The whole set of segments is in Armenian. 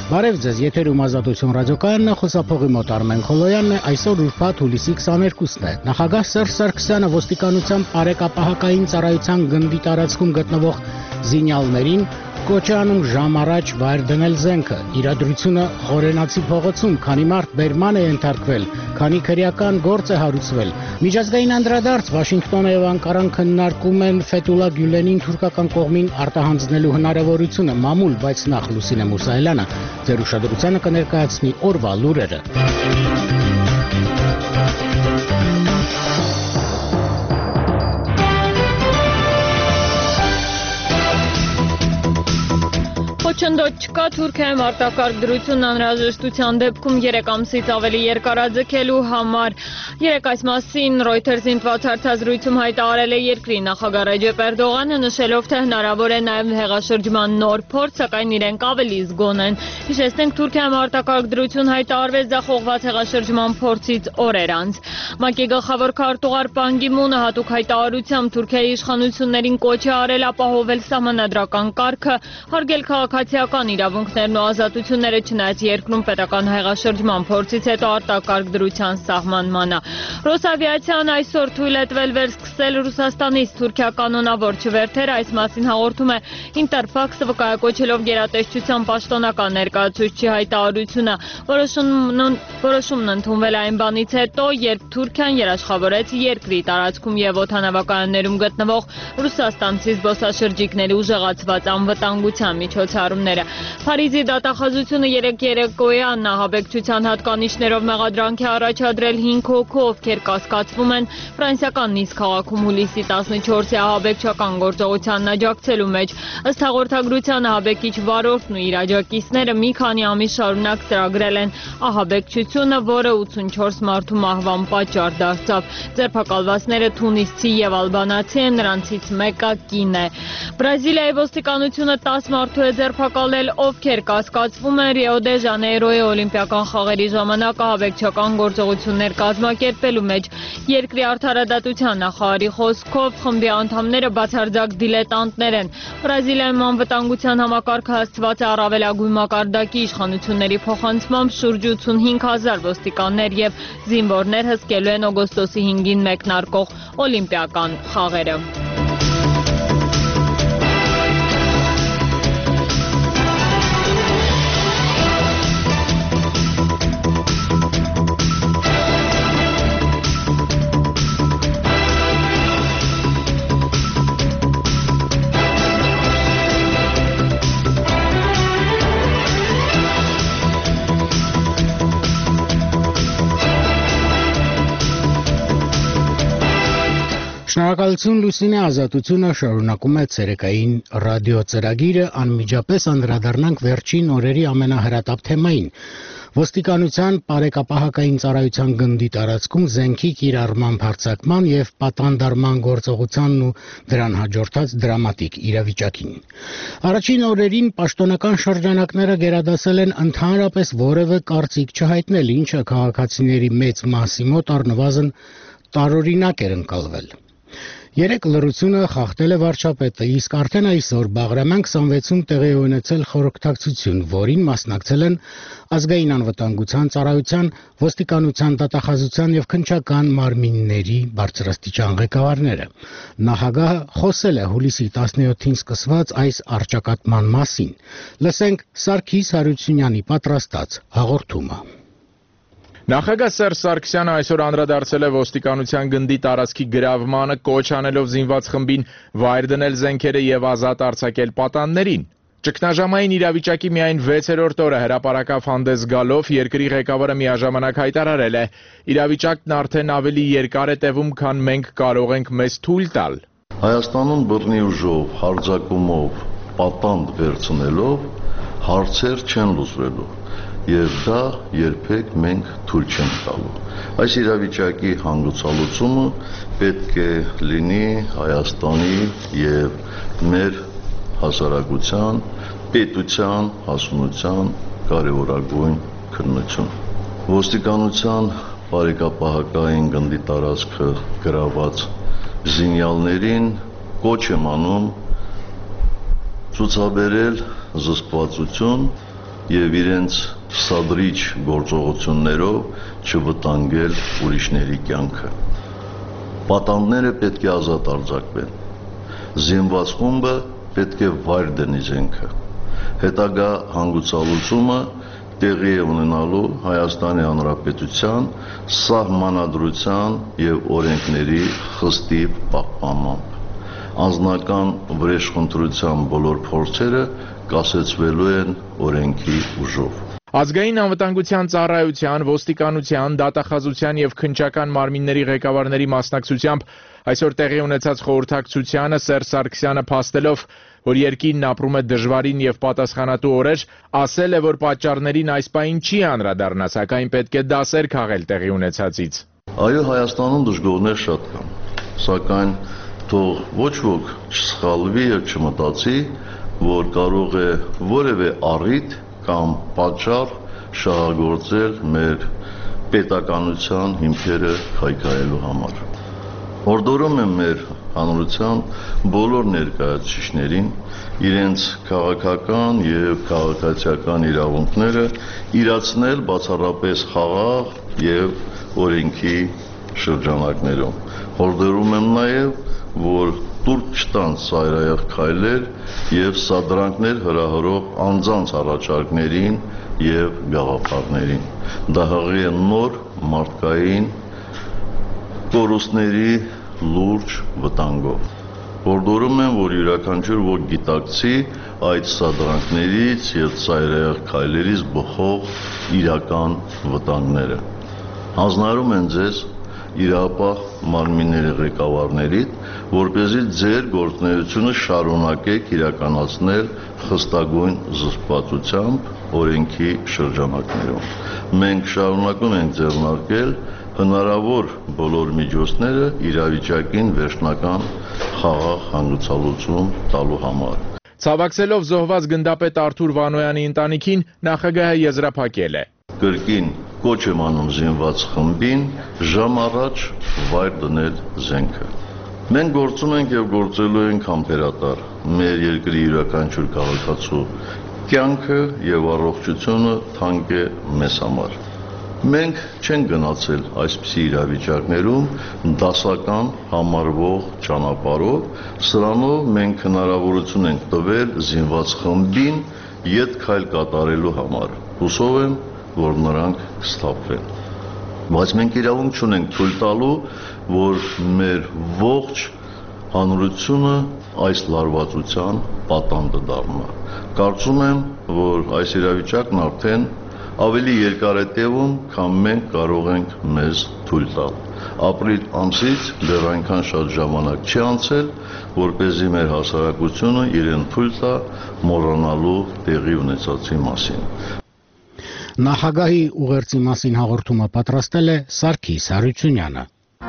Բարև ձեզ, եթերում Ազատություն ռադիոկայանն է, խոսափողի մոտ Արմեն Քոլոյանն է, այսօր ուրբաթ հուլիսի 22-ն է։ Նախագահ Սերժ Սարգսյանը ոստիկանության բարեկապահակային ծառայության գնդի տարածքում գտնվող զինյալներին կոչ է անում ժամ առաջ վայր դնել զենքը։ Իրադրությունը Խորենացի փողոցում, քանի մարդ բերման է ենթարկվել, քանի քրեական գործ է հարուցվել։ Միջազգային անդրադարձ Վաշինգտոնը եւ Անկարան քննարկում են Ֆեթուլա Գյուլենին թուրքական կողմին արտահանձնելու հնարավորությունը մամուլ, բայց նախ Լուսինե Մուսայելյանը ձեր ուշադրությանը կներկայացնի օրվա լուրերը։ Խոչընդոտ չկա Թուրքիայում արտակարգ դրությունն անհրաժեշտության դեպքում 3 ամսից ավելի երկարաձգելու համար։ Երեկ այս մասին Reuters-ին տված հարցազրույցում հայտարարել է երկրի նախագահ Ռեջեփ Էրդողանը, նշելով, թե հնարավոր է նաև հեղաշրջման նոր փորձ, սակայն իրենք ավելի զգոն են։ Հիշեցնենք, Թուրքիայում արտակարգ դրություն հայտարարվեց ձախողված հեղաշրջման փորձից օրեր անց։ ՄԱԿ-ի գլխավոր քարտուղար Պան Գի Մունը հատուկ հայտարարությամբ Թուրքիայի իշխանություններին կոչ է արել ապահովել սահմանադրական կարգը, հարգել քաղաքացիական իրավունքներն ու ազատությունները, չնայած երկրում պետական հեղաշրջման փորձից հետո արտակարգ դրության սահմանմանը։ Ռոսավիացիան այսօր թույլ է տվել վերսկսել Ռուսաստանից Թուրքիա կանոնավոր չվերթեր, այս մասին հաղորդում է Ինտերֆաքսը, վկայակոչելով գերատեսչության պաշտոնական ներկայացուցչի հայտարարությունը։ Որոշումն ընդունվել է այն բանից հետո, երբ Թուրքիան երաշխավորեց երկրի տարածքում եւ օդանավակայաններում գտնվող ռուսաստանցի զբոսաշրջիկների ուժեղացված անվտանգության միջոցառումները։ Փարիզի դատախազությունը երեկոյան ահաբեկչության հատկանիշներով մեղադրանք է առաջադրել 5 հոգու, ովքեր կասկածվում են ֆրանսիական Նիս քաղաքում հուլիսի 14-ի ահաբեկչական գործողությանն աջակցելու մեջ։ Ըստ հաղորդագրության ահաբեկիչ վարորդն ու իր աջակիցները մի քանի ամիս շարունակ ծրագրել են ահաբեկչությունը, որը 84 մարդու մահվան պատճառ դարձավ։ Ձերբակալվածները թունիսցի եւ ալբանացի են, նրանցից մեկը կին է։ Բրազիլիայի ոստիկանությունը 10 մարդու է ձերբակալել, ովքեր կասկածվում են Ռիո դե Ժանեյրոյի օլիմպիական խաղերի ժամանակ ահաբեկչական գործողություններ կազմակերպելու մեջ։ Երկրի արդարադատության նախարարի խոսքով խմբի անդամները բացարձակ դիլետանտներ են։ Բրազիլիայում անվտանգության համակարգը հասցված է առավելագույն մակարդակի, իշխանությունների փոխանցմամբ շուրջ 85,000 ոստիկաններ եւ զինվորներ հսկելու են օգոստոսի 5-ին մեկնարկող օլիմպիական խաղերը։ Շնորհակալություն Լուսինե, Ազատությունը շարունակում է ցերեկային ռադիո ծրագիրը, անմիջապես անդրադառնանք վերջին օրերի ամենահրատապ թեմային։ Ոստիկանության բարեկապահակային ծառայության գնդի տարածքում զենքի կիրառման հարձակման եւ պատանդարման գործողությանն ու դրան հաջորդած դրամատիկ իրավիճակին։ Առաջին օրերին պաշտոնական շրջանակները գերադասել են ընդհանրապես որևէ կարծիք չհայտնել, ինչը քաղաքացիների մեծ մասի մոտ առնվազն տարօրինակ էր ընկալվել։ Երեք լռությունը խախտել է վարչապետը, իսկ արդեն այսօր Բաղրամյան 26-ում տեղի ունեցել խորհրդակցություն, որին մասնակցել են ազգային անվտանգության ծառայության, ոստիկանության, դատախազության եւ քննչական մարմինների բարձրաստիճան ղեկավարները։ Նախագահը խոսել է հուլիսի 17-ին սկսված այս առճակատման մասին։ Լսենք Սարգիս Հարությունյանի պատրաստած հաղորդումը։ Նախագահ Սերժ Սարգսյանը այսօր անդրադարձել է ոստիկանության գնդի տարածքի գրավմանը, կոչ անելով զինված խմբին վայր դնել զենքերը եւ ազատ արձակել պատաններին։ Ճգնաժամային իրավիճակի միայն 6-րդ օրը հրապարակավ հանդես գալով երկրի ղեկավարը միաժամանակ հայտարարել է. իրավիճակն արդեն ավելի երկար է տևում, քան մենք կարող ենք մեզ թույլ տալ։ Հայաստանում բռնի ուժով, հարձակումով, պատանդ վերցնելով հարցեր չեն լուծվելու։ Եվ դա երբեք մենք թույլ չենք տալու։ Այս իրավիճակի հանգուցալուծումը պետք է լինի Հայաստանի եւ մեր հասարակության, պետության, հասունության կարևորագույն քննություն։ Ոստիկանության բարեկապահակային գնդի տարածքը գրաված զինյալներին կոչ եմ անում ցուցաբերել զսպվածություն եւ իրենց սադրիչ գործողություններով չվտանգել ուրիշների կյանքը։ Պատանդները պետք է ազատ արձակվեն։ Զինված խումբը պետք է վայր դնի զենքը։ Հետագա հանգուցալուծումը տեղի է ունենալու Հայաստանի Հանրապետության սահմանադրության եւ օրենքների խստիվ պահպանմամբ։ Անձնական վրեժխնդրության բոլոր փորձերը կասեցվելու են օրենքի ուժով։ Ազգային անվտանգության ծառայության, ոստիկանության, դատախազության եւ քննչական մարմինների ղեկավարների մասնակցությամբ այսօր տեղի ունեցած խորհրդակցությանը Սերժ Սարգսյանը փաստելով, որ երկիրն ապրում է դժվարին եւ պատասխանատու օրեր, ասել է, որ պատճառներին այս պահին չի անդրադառնա, սակայն պետք է դասեր քաղել տեղի ունեցածից։ Այո, Հայաստանում դժգոհներ շատ կան, սակայն թող ոչ ոք չսխալվի եւ չմտածի, որ կարող է որևէ առիթ կամ պատճառ շահագործել մեր պետականության հիմքերը քայքայելու համար։ Հորդորում եմ մեր հանրության բոլոր ներկայացուցիչներին իրենց քաղաքական եւ քաղաքացիական իրավունքները իրացնել բացառապես խաղաղ եւ օրենքի շրջանակներում։ Հորդորում եմ նաեւ, որ տուրք չտան ծայրահեղ քայլեր եւ սադրանքներ հրահրող անձանց առաջարկներին եւ գաղափարներին։ Դա հղի է նոր մարդկային կորուստների լուրջ վտանգով։ Հորդորում եմ, որ յուրաքանչյուր ոք գիտակցի այդ սադրանքներից եւ ծայրահեղ քայլերից բխող իրական վտանգները։ Հանձնարարում են ձեզ իրապահ մարմինների ղեկավարներից, որպեսզի ձեր գործունեությունը շարունակեք իրականացնել խստագույն զսպվածությամբ օրենքի շրջանակներում։ Մենք շարունակում ենք ձեռնարկել հնարավոր բոլոր միջոցները իրավիճակին վերջնական խաղաղ հանգուցալուծում տալու համար։ Ցավակցելով զոհված գնդապետ Արթուր Վանոյանի ընտանիքին, նախագահը եզրափակել է. Կրկին կոչ եմ անում զինված խմբին ժամ առաջ վայր դնել զենքը։ Մենք գործում ենք եւ գործելու ենք համբերատար մեր երկրի յուրաքանչյուր քաղաքացու կյանքը եւ առողջությունը թանկ է մեզ համար։ Մենք չենք գնացել այսպիսի իրավիճակներում դասական համարվող ճանապարհով, սրանով մենք հնարավորություն ենք տվել զինված խմբին ետ քայլ կատարելու համար։ Հուսով եմ, որ նրանք կսթափվեն։ Բայց մենք իրավունք չունենք թույլ տալու, որ մեր ողջ հանրությունը այս լարվածության պատանդը դառնա։ Կարծում եմ, որ այս իրավիճակն արդեն ավելի երկար է տևում, քան մենք կարող ենք մեզ թույլ տալ։ Ապրիլ ամսից դեռ այնքան շատ ժամանակ չի անցել, որպեսզի մեր հասարակությունը իրեն թույլ տա մոռանալու տեղի ունեցածի մասին։ Նախագահի ուղերձի մասին հաղորդումը պատրաստել է Սարգիս Հարությունյանը։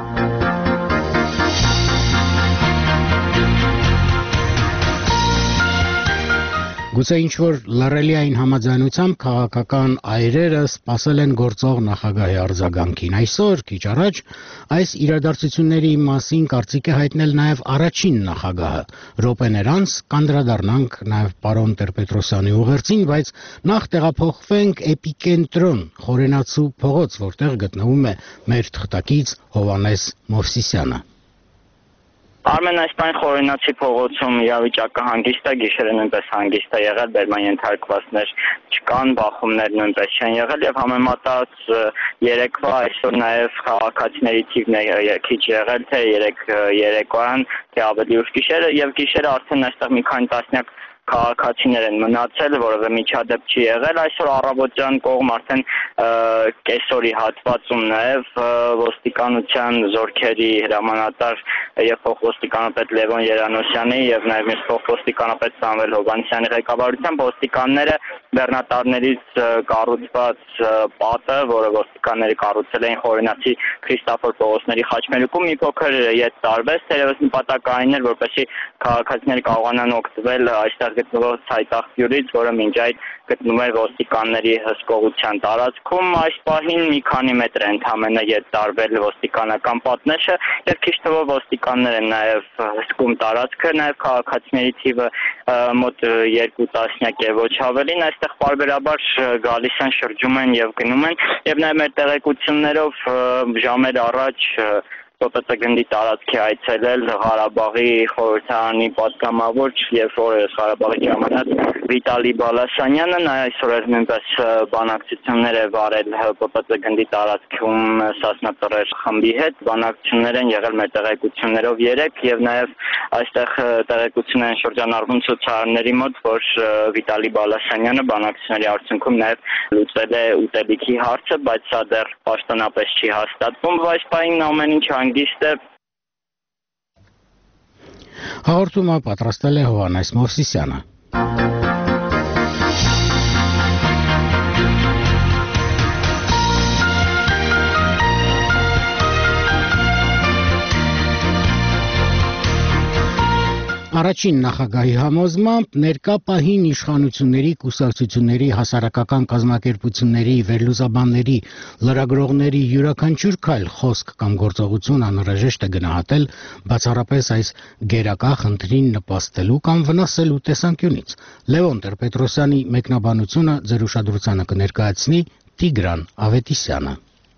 Գուցե ինչ-որ լռելիային համաձայնությամբ քաղաքական այրերը սպասել են գործող նախագահի արձագանքին։ Այսօր, քիչ առաջ, այս իրադարձությունների մասին կարծիք է հայտնել նաև առաջին նախագահը։ Րոպեներ անց կանդրադառնանք նաև պարոն Տեր-Պետրոսյանի ուղերձին, բայց նախ տեղափոխվենք էպիկենտրոն Խորենացու փողոց, որտեղ գտնվում է մեր թղթակից Հովհաննես Մովսիսյանը։ Արմեն, այսպայն Խորենացի փողոցում իրավիճակը հանգիստ է, գիշերը նույնպես հանգիստ է եղել, բերման ենթարկվածներ չկան, բախումներ նույնպես չեն եղել եւ համեմատած երեկվա այսօր նաեւ քաղաքացիների թիվն քիչ եղել, թե երեկոյան, թե ավելի ուշ գիշերը եւ գիշերը արդեն այստեղ մի քանի տասնյակ քաղաքացիներ են մնացել, որովե միջադեպ չի եղել, այսօր առավոտյան կողմ արդեն կեսօրի հատվածում նաև ոստիկանության զորքերի հրամանատար եւ փոխոստիկանապետ Լևոն Երանոսյանի եւ նաեւ մեր փոխոստիկանապետ Սամվել Հովհաննիսյանի ղեկավարությամբ ոստիկանները բեռնատարներից կառուցված պատը, որը ոստիկանները կառուցել էին Խորենացի Քրիստոֆոր Պողոսների խաչմերուկում, մի փոքր ետ տարվեց, թերևս նպատակային էր, որպեսզի քաղաքացիները կարողանան օգտվել այստեղ այստեղ գտնվող ցայտաղբյուրից, որը մինչ այդ գտնվում էր ոստիկանների հսկողության տարածքում, այս պահին մի քանի մետր է ընդամենը ետ տարվել ոստիկանական պատնեշը եւ քիչ թվով ոստիկաններ են նաեւ հսկում տարածքը, նաեւ քաղաքացիների թիվը մոտ 2 տասնյակ եւ ոչ ավելին այստեղ պարբերաբար գալիս են, շրջում են եւ գնում են եւ նաեւ մեր տեղեկություններով ժամեր առաջ ՊՊՑ գնդի տարածքի այցելել Ղարաբաղի խորհրդարանի պատգամավոր եւ օրերս Ղարաբաղի ժամանակ Վիտալի Բալասանյանը, նա այսօր նույնպես բանակցություններ է վարել ՊՊՑ գնդի տարածքում Սասնա Ծռեր խմբի հետ, բանակցություններ են եղել մեր տեղեկություններով 3 եւ նաեւ այստեղ տեղեկություն են շրջանառվում ցուցարարների մոտ, որ Վիտալի Բալասանյանը բանակցությունների արդյունքում նաեւ լուծել է ուտելիքի հարցը, բայց սա դեռ պաշտոնապես չի հաստատվում, բայց պայն ամեն ինչ հանգիստ է։ Հաղորդումը պատրաստել է Հովհաննես Մովսիսյանը։ Առաջին նախագահի համոզմամբ ներկա պահին իշխանությունների, կուսակցությունների, հասարակական կազմակերպությունների, վերլուծաբանների, լրագրողների յուրաքանչյուր քայլ, խոսք կամ գործողություն անհրաժեշտ է գնահատել բացառապես այս գերակա խնդրին նպաստելու կամ վնասելու տեսանկյունից։ Լևոն Տեր-Պետրոսյանի մեկնաբանությունը ձեր ուշադրությանը կներկայացնի Տիգրան Ավետիսյանը։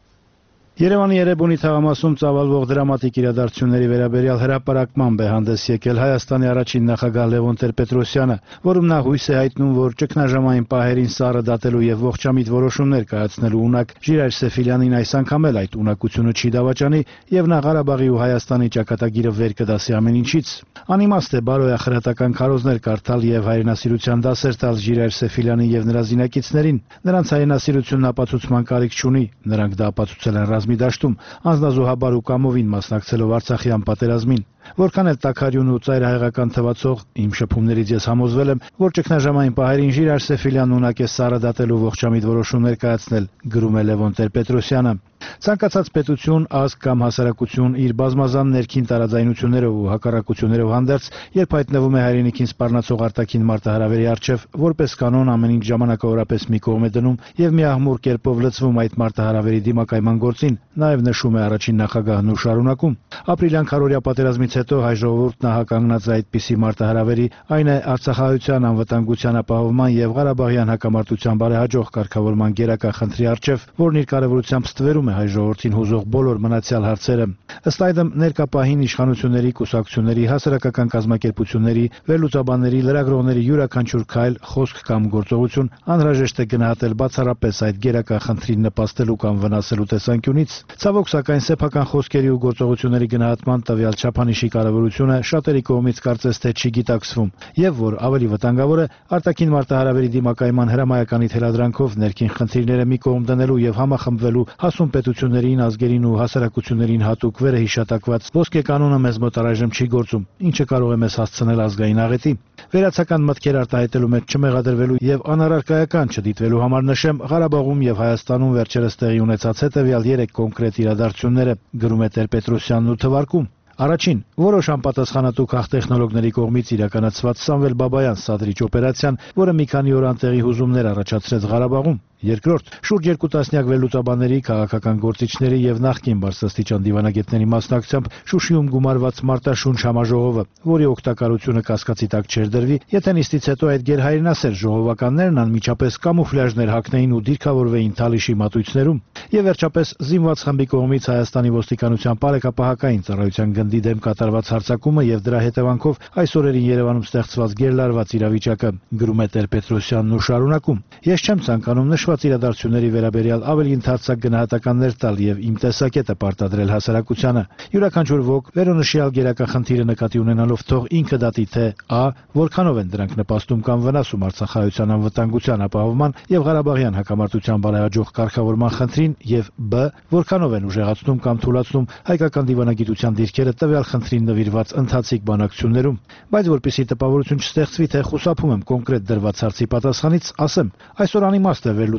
Երևանի Երևանի թաղամասում ծավալվող դրամատիկ իրադարձությունների վերաբերյալ հրապարակմամբ է հանդես եկել Հայաստանի առաջին նախագահ Լևոն Տեր-Պետրոսյանը, որում նա հույս է հայտնում, որ ճգնաժամային պահերին սառը դատելու եւ ողջամիտ որոշումներ կայացնելու ունակ Ժիրայր Սեֆիլյանին այս անգամ էլ այդ ունակությունը չի դավաճանի եւ նա Ղարաբաղի ու Հայաստանի ճակատագիրը վեր կդասի ամեն ինչից։ Անիմաստ է բարոյախրատական քարոզներ կարդալ եւ հայրենասիրության դասեր տալ Ժիրայր Սեֆիլյանին եւ նրա զինակիցներին։ Նրանց հայրենասիրությունն ապացուցման կարիք չունի, նրանք դա ապացուցել են ռազմի դաշտում, անձնազոհաբար ու կամովին մասնակցելով Արցախյան պատերազմին։ Որքան էլ տաքարյուն ու ծայրահեղական թվացող իմ շփումներից ես համոզվել եմ, որ ճգնաժամային պահերին Ժիրայր Սեֆիլյանն ունակ է սառը դատելու ողջամիտ որոշումներ կայացնել, գրում է Լևոն Տեր-Պետրոսյանը։ Ցանկացած պետություն, ազգ կամ հասարակություն իր բազմազան ներքին տարաձայնություններով ու հակառակություններով հանդերձ, երբ հայտնվում է հայրենիքին սպառնացող արտաքին մարտահրավերի առջև, որպես կանոն ամեն ինչ ժամանակավորապես մի կողմ է դնում եւ միահմուռ կերպով լծվում այդ մարտահրավերի դիմակայման գործին, նաեւ նշում է առաջին նախագահն ու շարունակում։ Ապրիլյան քարորյա պատերազմից հետո հայ ժողովուրդն հականգնած է այդպիսի մարտահրավերի, այն է Արցախահայության անվտանգության ապահովման եւ Ղարաբաղյան հակամարտության բարեհաջող կարգավորման գերակա խնդրի առջև, որն իր կարևորությամբ ստվերում է հայ ժողովրդին հուզող բոլոր մնացյալ հարցերը։ Ըստ այդմ ներկա պահին իշխանությունների, կուսակցությունների, հասարակական կազմակերպությունների, վերլուծաբանների, լրագրողների յուրաքանչյուր քայլ, խոսք կամ գործողություն անհրաժեշտ է գնահատել բացառապես այդ գերակա խնդրին նպաստելու կամ վնասելու տեսանկյունից։ Ցավոք սակայն սեփական խոսքերի ու գործողությունների գնահատման տվյալ չափանիշի կարևորությունը շատերի կողմից կարծես թե չի գիտակցվում, եւ որ ավելի վտանգավոր է արտաքին մարտահրավերի դիմակայման հրամայականի թելադրանքով ներքին խնդիրները մի կողմ դնելու եւ համախմբվելու հասուն պետություններին, ազգերին ու հասարակություններին հատուկ վերը հիշատակված ոսկե կանոնը մեզ մոտ առայժմ չի գործում, ինչը կարող է մեզ հասցնել ազգային աղետի։ Վերացական մտքեր արտահայտելու մեջ չմեղադրվելու եւ անառարկայական չդիտվելու համար նշեմ Ղարաբաղում եւ Հայաստանում վերջերս տեղի ունեցած հետեւյալ 3 կոնկրետ իրադարձությունները, գրում է Տեր-Պետրոսյանն ու թվարկում։ Առաջին, որոշ անպատասխանատու քաղտեխնոլոգների կողմից իրականացված Սամվել Բաբայան սադրիչ օպերացիան, որը մի քանի օր անտեղի հուզումներ առաջացրեց Ղարաբաղում։ Երկրորդ, շուրջ 2 տասնյակ վերլուծաբանների, քաղաքական գործիչների եւ նախկին բարձրաստիճան դիվանագետների մասնակցությամբ Շուշիում գումարված մարտաշունչ համաժողովը, որի օգտակարությունը կասկածի տակ չէր դրվի, եթե նիստից հետո այդ գերհայրենասեր ժողովականներն անմիջապես կամուֆլյաժներ հագնեին ու դիրքավորվեին Թալիշի մատույցներում։ Եվ վերջապես զինված խմբի կողմից Հայաստանի ոստիկանության բարեկապահական ծառայության գնդի դեմ կատարված հարձակումը եւ դրա հետևանքով այս օրերին Երևանում ստեղծված գերլարված իրավիճակը, գրում է Տեր-Պետրոսյանն ու շարունակում։ Ես չեմ ցանկանում նշված իրադարձությունների վերաբերյալ ավելի ընդհանրացակ գնահատականներ տալ եւ իմ տեսակետը պարտադրել հասարակությանը։ Յուրաքանչյուր ոք վերոնշյալ գերակա խնդիրը նկատի ունենալով թող ինքը դատի թե a. որքանով են դրանք նպաստում կամ վնասում Արցախահայության անվտանգության ապահովման եւ Ղարաբաղյան հակամարտության բարեհաջող կարգավորման խնդրին եւ b. որքանով են ուժեղացնում կամ թուլացնում հայկական դիվանագիտության դիրքերը տվյալ խնդրին նվիրված ընթացիկ բանակցություններում։ Բայց որպեսզի տպավորություն չստեղծվի, թե խուսափում եմ կոնկրետ դրված հարցի պատասխանից, ասեմ, այսօր անիմաստ է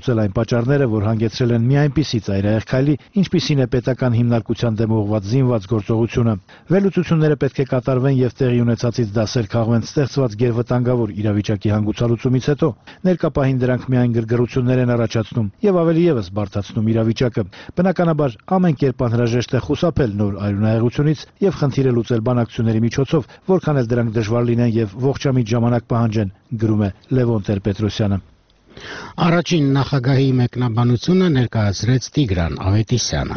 վերլուծել այն պատճառները, որ հանգեցրել են մի այնպիսի ծայրահեղ քայլի, ինչպիսին է պետական հիմնարկության դեմ ուղղված զինված գործողությունը։ Վերլուծությունները պետք է կատարվեն եւ տեղի ունեցածից դասեր քաղվեն ստեղծված գերվտանգավոր իրավիճակի հանգուցալուծումից հետո։ Ներկա պահին դրանք միայն գրգռություններ են առաջացնում եւ ավելի եւս բարդացնում իրավիճակը։ Բնականաբար, ամեն կերպ անհրաժեշտ է խուսափել նոր արյունահեղությունից եւ խնդիրը լուծել բանակցությունների միջոցով, որքան էլ դրանք դժվար լինեն եւ ողջամիտ ժամանակ պահանջեն, գրում է Լևոն Տեր-Պետրոսյանը։ Առաջին նախագահի մեկնաբանությունը ներկայացրեց Տիգրան Ավետիսյանը։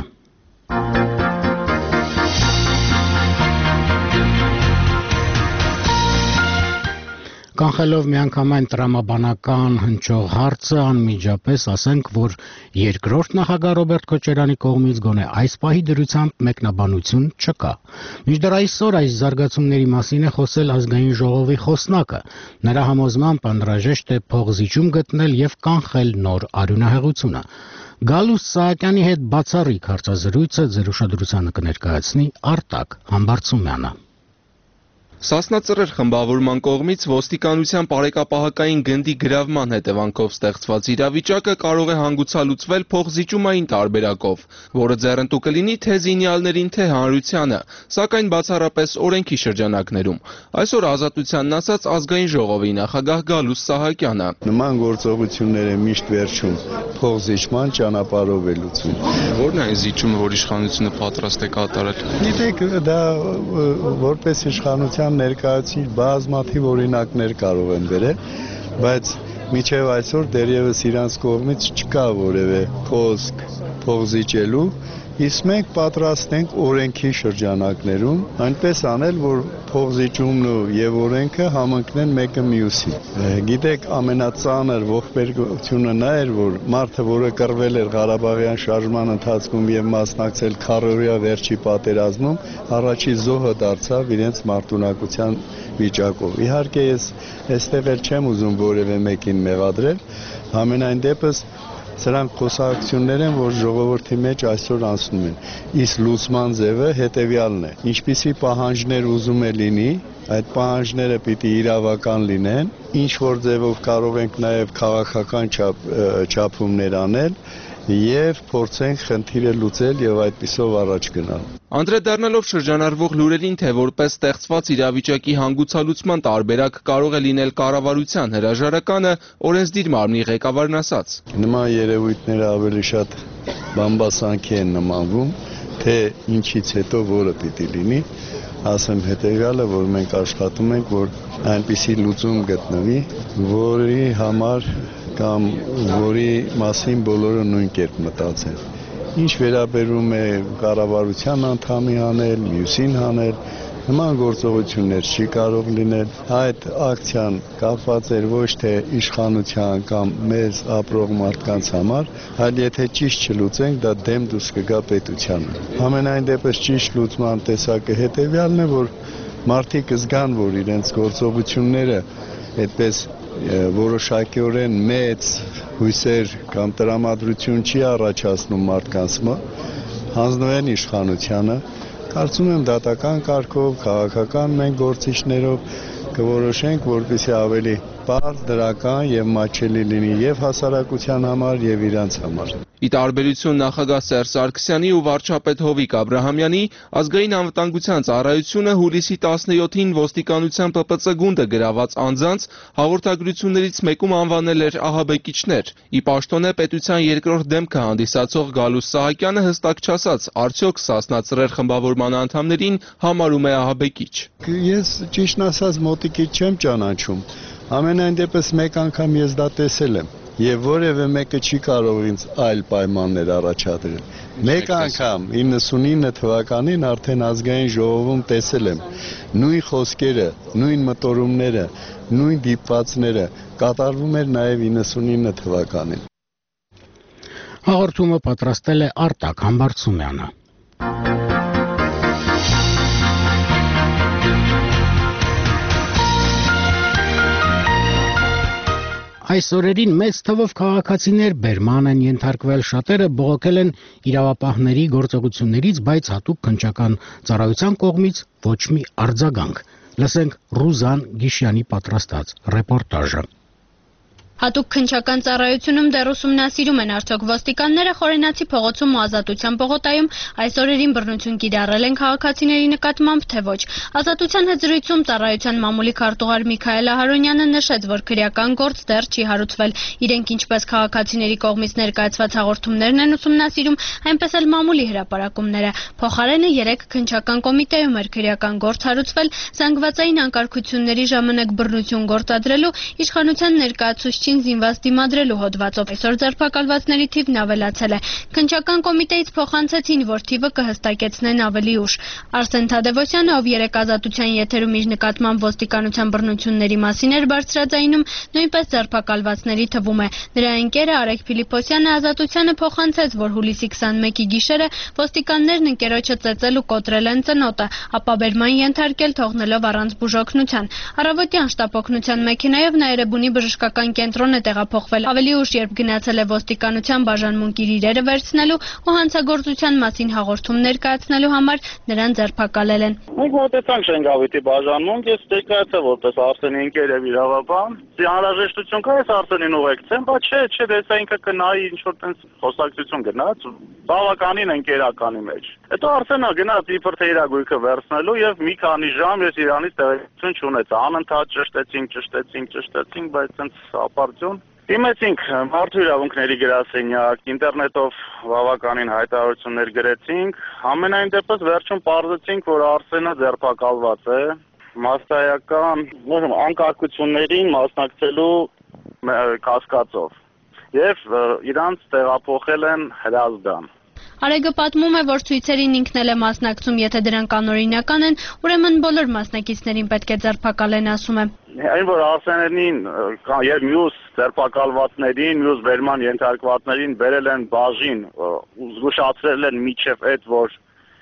Կանխելով միանգամայն տրամաբանական հնչող հարցը, անմիջապես ասենք, որ երկրորդ նախագահ Ռոբերտ Քոչարյանի կողմից գոնե այս պահի դրությամբ մեկնաբանություն չկա։ Մինչդեռ այսօր այս զարգացումների մասին է խոսել ազգային ժողովի խոսնակը։ Նրա համոզմամբ անհրաժեշտ է փողզիջում գտնել եւ կանխել նոր արյունահեղությունը։ Գալուստ Սահակյանի հետ բացառիկ հարցազրույցը ձեր ուշադրությանը կներկայացնի Արտակ Համբարձումյանը։ Սասնածռեր խմբավորման կողմից ոստիկանության բարեկապահական գնդի գրավման հետևանքով ստեղծված իրավիճակը կարող է հանգուցալուծվել փողզիջումային տարբերակով, որը ձեռնտու կլինի թե զինյալներին, թե հանրությանը, սակայն բացառապես օրենքի շրջանակներում։ Այսօր Ազատությանն ասաց ազգային ժողովի նախագահ Գալուստ Սահակյանը։ Նման գործողությունները միշտ վերջում փողզիջման ճանապարհով է լուծում։ Որն է այն զիջումը, որ իշխանությունը պատրաստ է կատարել։ Գիտեք, դա որպես իշխանության ներկայացուցիչ բազմաթիվ օրինակներ կարող են բերել, բայց մինչև այսօր դեռևս իրանց կողմից չկա որևէ խոսք փողզիջելու, իսկ մենք պատրաստ ենք օրենքի շրջանակներում այնպես անել, որ փողզիջումն եւ օրենքը համընկնեն մեկը մյուսին։ Գիտեք, ամենածանր ողբերգությունը նա էր, որ մարդը, որը կռվել էր Ղարաբաղյան շարժման ընթացքում եւ մասնակցել քառօրյա վերջի պատերազմում, առաջի զոհը դարձավ իրենց մարտունակության վիճակով։ Իհարկե ես այստեղ էլ չեմ ուզում որևէ մեկին մեղադրել, համենայն դեպս սրանք խոսակցություններ են, որ ժողովրդի մեջ այսօր անցնում են։ Իսկ լուծման ձևը հետևյալն է. ինչպիսի պահանջներ ուզում է լինի, այդ պահանջները պիտի իրավական լինեն, ինչ որ ձևով կարող ենք նաև քաղաքական չափումներ անել եւ փորձենք խնդիրը լուծել եւ այդպիսով առաջ գնալ։ Անդրադառնալով շրջանառվող լուրերին, թե որպես ստեղծված իրավիճակի հանգուցալուծման տարբերակ կարող է լինել կառավարության հրաժարականը, օրենսդիր մարմնի ղեկավարն ասաց. Նման երևույթները ավելի շատ բամբասանքի են նմանվում, թե ինչից հետո որը պիտի լինի, ասեմ հետեւյալը, որ մենք աշխատում ենք, որ այնպիսի լուծում գտնվի, որի համար կամ որի մասին բոլորը նույն կերպ մտածեն։ Ինչ վերաբերում է կառավարության անդամի հանել, մյուսին հանել, նման գործողություններ չի կարող լինել։ Այդ ակցիան կապված էր ոչ թե իշխանության կամ մեզ ապրող մարդկանց համար, այլ եթե ճիշտ չլուծենք, դա դեմ դուրս կգա պետությանը։ Համենայն դեպս ճիշտ լուծման տեսակը հետևյալն է, որ մարդիկ զգան, որ իրենց գործողությունները այդպես որոշակիորեն մեծ հույսեր կամ տրամադրություն չի առաջացնում մարդկանց մոտ, հանձնվեն իշխանությանը, կարծում եմ դատական կարգով, քաղաքական մենք գործիչներով կորոշենք, որպեսզի ավելի պարզ, դրական եւ մատչելի լինի եւ հասարակության համար եւ իրանց համար։ Ի տարբերություն նախագահ Սերժ Սարգսյանի ու վարչապետ Հովիկ Աբրահամյանի, ազգային անվտանգության ծառայությունը հուլիսի 17-ին ոստիկանության ՊՊՑ գունդը գրաված անձանց հաղորդագրություններից մեկում անվանել էր ահաբեկիչներ։ Ի պաշտոնե պետության երկրորդ դեմքը հանդիսացող Գալուստ Սահակյանը հստակ չասաց, արդյոք Սասնածռեր խմբավորման անդամներին համարում է ահաբեկիչ։ Ես ճիշտն ասած մոտիկից չեմ ճանաչում։ Ամենայն դեպս մեկ անգամ ես դա տեսել եմ եւ որևէ մեկը չի կարող ինձ այլ պայմաններ առաջադրել։ Մեկ անգամ 99 թվականին արդեն ազգային ժողովում տեսել եմ նույն խոսքերը, նույն մտորումները, նույն դիպվածները կատարվում էր նաեւ 99 թվականին։ Հաղորդումը պատրաստել է Արտակ Համբարձումյանը։ Այս օրերին մեծ թվով քաղաքացիներ բերման են ենթարկվել, շատերը բողոքել են իրավապահների գործողություններից, բայց հատուկ քննչական ծառայության կողմից ոչ մի արձագանք։ Լսենք Ռուզան Գիշյանի պատրաստած ռեպորտաժը։ Հատուկ քննչական ծառայությունում դեռ ուսումնասիրում են արդյոք ոստիկանները Խորենացի փողոցում ու Ազատության պողոտայում այս օրերին բռնություն կիրառել են քաղաքացիների նկատմամբ, թե ոչ։ Ազատության հետ զրույցում ծառայության մամուլի քարտուղար Միքայել Ահարոնյանը նշեց, որ քրեական գործ դեռ չի հարուցվել։ Իրենք ինչպես քաղաքացիների կողմից ներկայացված հաղորդումներն են ուսումնասիրում, այնպես էլ մամուլի հրապարակումները։ Փոխարենը 3 քննչական կոմիտեում էր քրեական գործ հարուցվել զանգվածային անկարգությունների ժամանակ բռնություն գործադրելու իշխանության ներկայացուցիչ զինված դիմադրելու հոդվածով այսօր ձերբակալվածների թիվն ավելացել է։ Քննչական կոմիտեից փոխանցեցին, որ թիվը կհստակեցնեն ավելի ուշ։ Արսեն Թադևոսյանը, ով երեկ Ազատության եթերում իր նկատմամբ ոստիկանության բռնությունների մասին էր բարձրաձայնում, նույնպես ձերբակալվածների թվում է։ Նրա ընկերը Արեգ Փիլիպոսյանը Ազատությանը փոխանցեց, որ հուլիսի 21-ի գիշերը ոստիկաններն ընկերոջը ծեծել ու կոտրել են ծնոտը, ապա բերման ենթարկել, թողնելով առանց բուժօգնության։ Առավոտյան շտապօգնության մեքենայով նա Էրեբունի բժշկական կենտրոն է տեղափոխվել։ Ավելի ուշ, երբ գնացել է ոստիկանության բաժանմունք իր իրերը վերցնելու ու հանցագործության մասին հաղորդում ներկայացնելու համար, նրան ձերբակալել են։ Մենք մոտեցանք Շենգավիթի բաժանմունք, ես ներկայացա որպես Արսենի ընկեր եւ իրավաբան։ Անհրաժեշտություն կա ես Արսենին ուղեկցեմ, բայց չէ, դեսա ինքը կնայի ինչ-որ տենց խոսակցություն գնաց, բավականին ընկերականի մեջ։ Հետո Արսենը գնաց իբր թե իր գույքը վերցնելու եւ մի քանի ժամ ես իրանից տեղեկություն չունեցա։ Անընդհատ ճշտեցինք, բայց տենց ապարդյուն դիմեցինք մարդու իրավունքների գրասենյակ, ինտերնետով բավականին հայտարարություններ գրեցինք, ամենայն դեպս վերջում պարզեցինք, որ Արսենը ձերբակալված է, մասսայական անկարգություններին մասնակցելու կասկածով եւ իրանց տեղափոխել են Հրազդան։ Արեգը պատմում է, որ ցույցերին ինքն էլ է մասնակցում, եթե դրանք կանոնինական են, ուրեմն բոլոր մասնակիցներին պետք է ձերբակալեն, ասում է։ Այն որ Արսենին եւ մյուս ձերբակալվածներին, մյուս վերման ենթարկվածներին բերել են բաժին, զգուշացրել են միջև այդ, որ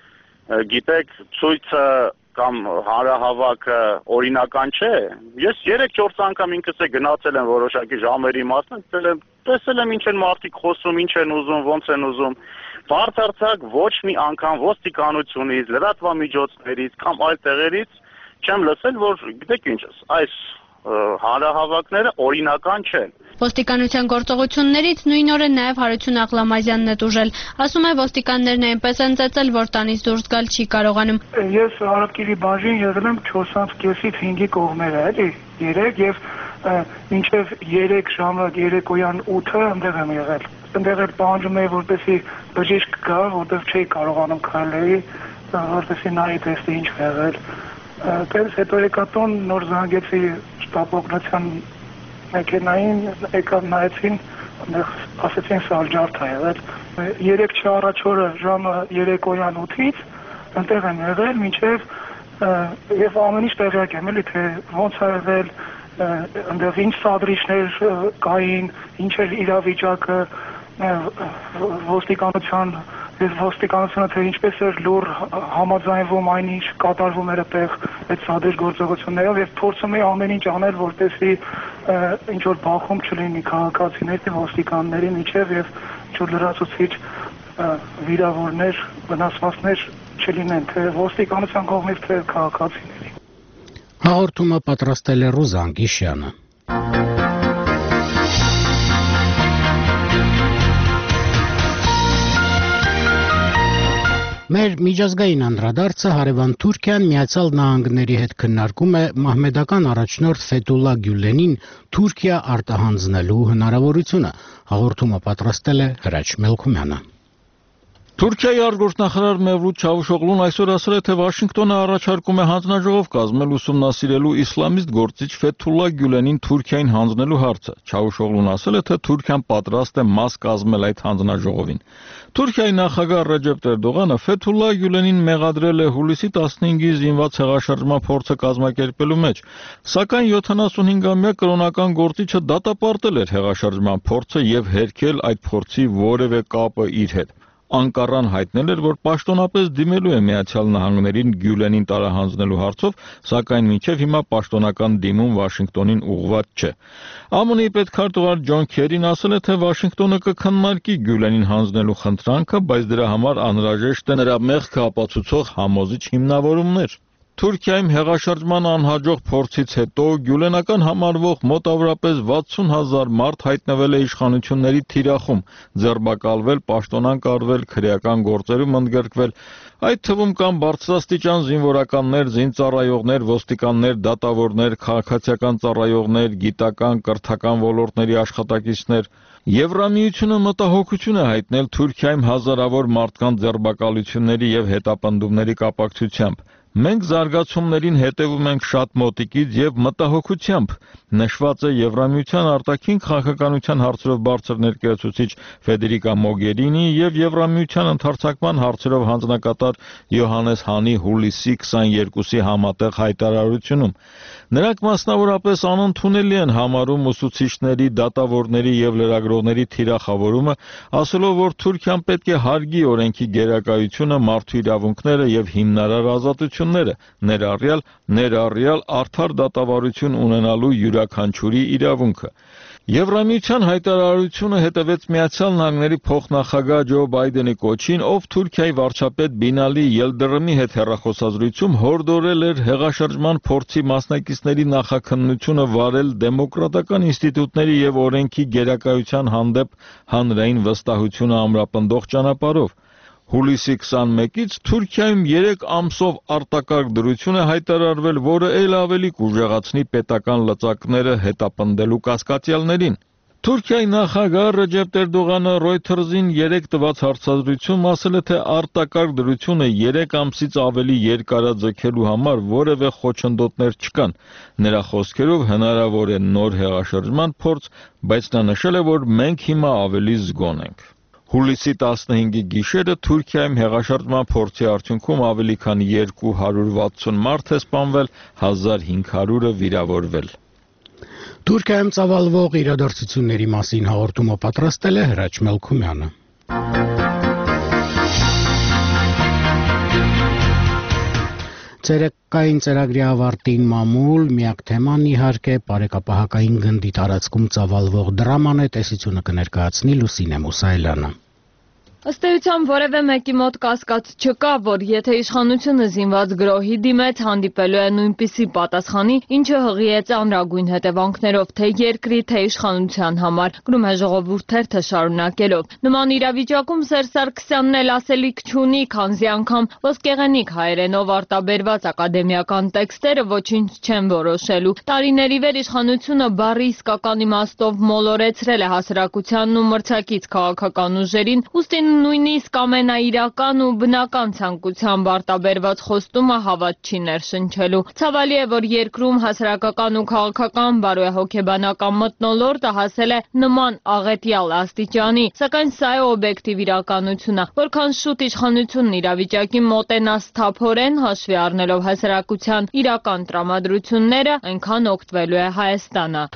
գիտեք, ցույցը կամ հանրահավաքը օրինական չէ։ Ես 3-4 անգամ ինքս է գնացել եմ որոշակի ժամերի մասնակցել եմ, տեսել եմ ինչ են մարդիկ խոսում, ինչ են ուզում, ոնց են ուզում։ Բարձրացակ ոչ մի անգամ ոստիկանությունից, լրատվամիջոցներից կամ այլ տեղերից չեմ լսել, որ գիտեք ինչ, այս հանրահավաքները օրինական չեն։ Ոստիկանության գործողություններից նույն օրը նաև Հարություն Աղլամազյանն է տուժել։ Ասում է, ոստիկաններն այնպես են ծեծել, որ տանից դուրս գալ չի կարողանում։ Ես Արաբկիրի բաժին եղել եմ 4:30-ից 5-ի կողմերը, էլի, 3 եւ մինչեւ 3 ժամը երեկոյան 8-ը այնտեղ եմ եղել։ Այնտեղ էլ պահանջում էի, որպեսզի բժիշկ գա, որտեղ չէի կարողանում քայլել, որպեսզի նայի տեսնի ինչ եղել։ Դες հետո եկա տուն, նոր զանգեցի շտապօգնության մեքենային, եկան նայեցին, ասեցին սալջարդ է եղել։ 3 չառաջ օրը ժամը երեկոյան 8-ից այնտեղ եմ եղել, մինչև եւ ամեն ինչ տեղյակ եմ, էլի թե ոնց է եղել, այնտեղ ինչ սադրիչներ կային, ինչ էր իրավիճակը, ոստիկանությունը թե ինչպես էր լուր համաձայնվում այն ինչ կատարվում էր այդտեղ այդ սադրիչ գործողություններով եւ փորձում էի ամեն ինչ անել, որպեսզի ինչ որ բախում չլինի քաղաքացիների, ոստիկանների միջև եւ ինչ որ լրացուցիչ վիրավորներ, վնասվածքներ չլինեն թե ոստիկանության կողմից թե քաղաքացիների։ Հաղորդումը պատրաստել է Ռուզան Գիշյանը։ Մեր միջազգային անդրադարձը հարևան Թուրքիան Միացյալ Նահանգների հետ քննարկում է մահմեդական առաջնորդ Ֆեթուլլա Գյուլենին Թուրքիա արտահանձնելու հնարավորությունը։ Հաղորդումը պատրաստել է Հրաչ Մելքումյանը։ Թուրքիայի արտգործնախարար Մևլութ Չավուշօղլուն այսօր ասել է, թե Վաշինգտոնը առաջարկում է հանձնաժողով կազմել ուսումնասիրելու իսլամիստ գործիչ Ֆեթուլլա Գյուլենին Թուրքիային հանձնելու հարցը։ Չավուշօղլուն ասել է, թե Թուրքիան պատրաստ է մաս կազմել այդ հանձնաժողովին։ Թուրքիայի նախագահ Ռեջեփ Էրդողանը Ֆեթուլլա Գյուլենին մեղադրել է հուլիսի 15-ի զինված հեղաշրջման փորձը կազմակերպելու մեջ, սակայն 75-ամյա կրոնական գործիչը դատապարտել էր հեղաշրջման փորձը եւ հերքել այդ փորձի որևէ կապը իր հետ։ Անկառան հայտնել էր, որ պաշտոնապես դիմելու է Միացյալ Նահանգներին Գյուլենին տարահանձնելու հարցով, սակայն մինչև հիմա պաշտոնական դիմում Վաշինգտոնին ուղղված չէ։ ԱՄՆ-ի պետքարտուղար Ջոն Քերին ասել է, թե Վաշինգտոնը կքննարկի Գյուլենին հանձնելու խնդրանքը, բայց դրա համար անհրաժեշտ է նրա մեղքը ապացուցող համոզիչ հիմնավորումներ։ Թուրքիայում հեղաշրջման անհաջող փորձից հետո գյուլենական համարվող մոտավորապես 60,000 մարդ հայտնվել է իշխանությունների թիրախում, ձերբակալվել, պաշտոնանկարվել, քրեական գործերում ընդգրկվել, այդ թվում կան բարձրաստիճան զինվորականներ, զինծառայողներ, ոստիկաններ, դատավորներ, քաղաքացիական ծառայողներ, գիտական, կրթական ոլորտների աշխատակիցներ։ Եվրամիությունը մտահոգություն է հայտնել Թուրքիայում հազարավոր մարդկանց ձերբակալությունների եւ հետապնդումների կապակցությամբ։ Մենք զարգացումներին հետևում ենք շատ մոտիկից եւ մտահոգությամբ, նշված է Եվրամիության արտաքին քաղաքականության հարցերով բարձր ներկայացուցիչ Ֆեդերիկա Մոգերինի եւ Եվրամիության ընդհանրացման հարցերով հանձնակատար Յոհաննես Հանի հուլիսի 22-ի համատեղ հայտարարությունում։ Նրանք մասնավորապես անընդունելի են համարում ուսուցիչների, դատավորների եւ լրագրողների թիրախավորումը, ասելով, որ Թուրքիան պետք է հարգի օրենքի գերակայությունը, մարդու իրավունքները եւ հիմնարար ազատությունները, ներառյալ արդար դատավարություն ունենալու յուրաքանչյուրի իրավունքը։ Եվրամիության հայտարարությունը հետևեց Միացյալ Նահանգների փոխնախագահ Ջո Բայդենի կոչին, ով Թուրքիայի վարչապետ Բինալի Ելդրմի հետ հեռախոսազրույցում հորդորել էր հեղաշրջման փորձի մասնակիցների նախաքննությունը վարել դեմոկրատական ինստիտուտների եւ օրենքի գերակայության հանդեպ հանրային վստահությունը ամրապնդող ճանապարհով։ Հուլիսի 21-ից Թուրքիայում 3 ամսով արտակարգ դրություն է հայտարարվել, որը ել ավելի կուժեղացնի պետական լծակները հետապնդելու կասկածյալներին։ Թուրքիայի նախագահ Ռեջեփ Էրդողանը Reuters-ին 3 տված հարցազրույցում ասել է, թե արտակարգ դրությունը 3 ամսից ավելի երկարաձգելու համար որևէ խոչընդոտներ չկան։ Նրա խոսքերով հնարավոր է նոր հեղաշրջման փորձ, բայց նա նշել է, որ մենք հիմա ավելի զգոն ենք։ Հուլիսի 15-ի գիշերը Թուրքիայում հեղաշրջման փորձի արդյունքում ավելի քան 260 մարդ է սպանվել, 1500-ը վիրավորվել։ Թուրքիայում ծավալվող իրադարձությունների մասին հաղորդումը պատրաստել է Հրաչ Մելքումյանը։ Ցերեկային ծրագրի ավարտին մամուլ, միակ թեման իհարկե բարեկապահակային գնդի տարածքում ծավալվող դրաման է, տեսությունը կներկայացնի Լուսինե Մուսայելյանը։ Ըստ էության որևէ մեկի մոտ կասկած չկա, որ եթե իշխանությունը զինված գրոհի դիմեց, հանդիպելու է նույնպիսի պատասխանի, ինչը հղի է ծանրագույն հետևանքներով թե երկրի, թե իշխանության համար, գրում է Ժողովուրդ թերթը շարունակելով։ Նման իրավիճակում Սերժ Սարգսյանն էլ ասելիք չունի, քանզի անգամ ոսկեղենիկ հայերենով արտաբերված ակադեմիական տեքստերը ոչինչ չեն որոշելու։ Տարիների վեր իշխանությունը բառի իսկական իմաստով մոլորեցրել է հասարակությանն ու մրցակից քաղաքական ուժերին, ուստի նույնիսկ ամենաիրական ու բնական ցանկությամբ արտաբերված խոստումը հավատ չի ներշնչելու։ Ցավալի է, որ երկրում հասարակական ու քաղաքական բարոյահոգեբանական մթնոլորտը հասել է նման աղետյալ աստիճանի, սակայն սա է օբյեկտիվ իրականությունը, որքան շուտ իշխանությունն իրավիճակի մոտենա սթափորեն, հաշվի առնելով հասարակության իրական տրամադրությունները, այնքան օգտվելու է Հայաստանը։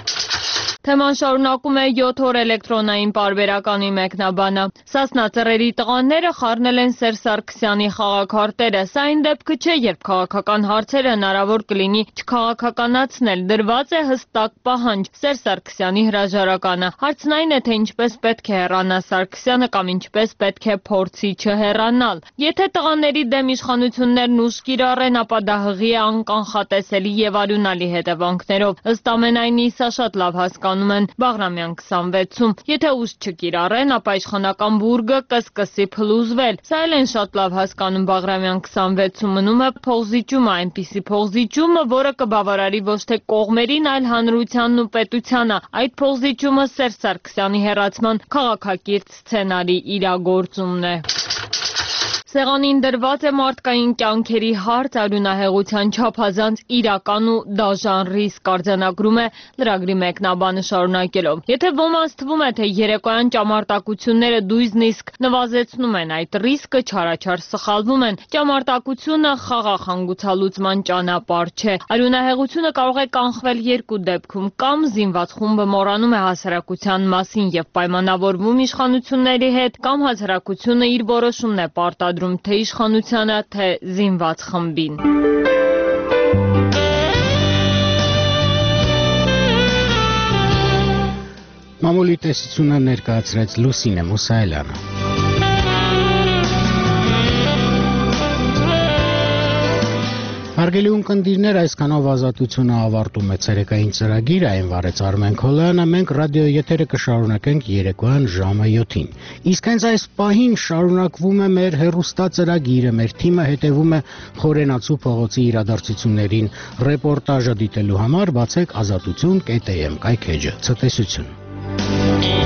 Թեման շարունակում է 7 օր էլեկտրոնային պարբերականի մեկնաբանը։ Սասնա ծռերի տղաները խառնել են Սերժ Սարգսյանի խաղաքարտերը։ Սա այն դեպքը չէ, երբ քաղաքական հարցերը հնարավոր կլինի չքաղաքականացնել։ Դրված է հստակ պահանջ՝ Սերժ Սարգսյանի հրաժարականը։ Հարցն այն է, թե ինչպես պետք է հեռանա Սարգսյանը կամ ինչպես պետք է փորձի չհեռանալ։ Եթե տղաների դեմ իշխանություններն ուժ կիրառեն, ապա դա հղի է անկանխատեսելի եւ արյունալի հետևանքներով։ Ըստ ամենայնի, սա շատ լավ հասկանում են Բաղրամյան 26-ում։ Եթե ուժ չկիրառեն, ապա իշխանական բուրգը կսկսի փլուզվել։ Սա էլ են շատ լավ հասկանում Բաղրամյան 26-ում, մնում է փողզիջումը, այնպիսի փողզիջումը, որը կբավարարի ոչ թե կողմերին, այլ հանրությանն ու պետությանը։ Այդ փողզիջումը Սերժ Սարգսյանի հեռացման քաղաքակիրթ սցենարի իրագործումն է։ Սեղանին դրված է մարդկային կյանքերի հարց, արյունահեղության չափազանց իրական ու դաժան ռիսկ, արձանագրում է լրագրի մեկնաբանը շարունակելով։ Եթե ոմանց թվում է, թե երեկոյան ճամարտակությունները դույզնիսկ նվազեցնում են այդ ռիսկը, չարաչար սխալվում են։ Ճամարտակությունը խաղաղ հանգուցալուծման ճանապարհ չէ։ Արյունահեղությունը կարող է կանխվել երկու դեպքում՝ կամ զինված խումբը մոռանում է հասարակության մասին եւ պայմանավորվում իշխանությունների հետ, կամ հասարակությունը իր որոշումն է պարտադրում թե իշխանությանը, թե զինված խմբին։ Մամուլի տեսությունը ներկայացրեց Լուսինե Մուսայելյանը։ Հարգելի ունկնդիրներ, այսքանով ազատությունը ավարտում է ցերեկային ծրագիրը, այն վարեց Արմեն Քոլյանը, մենք ռադիո եթերը կշարունակենք երեկոյան ժամը 7-ին։ Իսկ հենց այս պահին շարունակվում է մեր հեռուստածրագիրը, մեր թիմը հետևում է Խորենացու փողոցի իրադարձություններին, ռեպորտաժը դիտելու համար բացեք azatutun.am կայքեջը։ Ցտեսություն։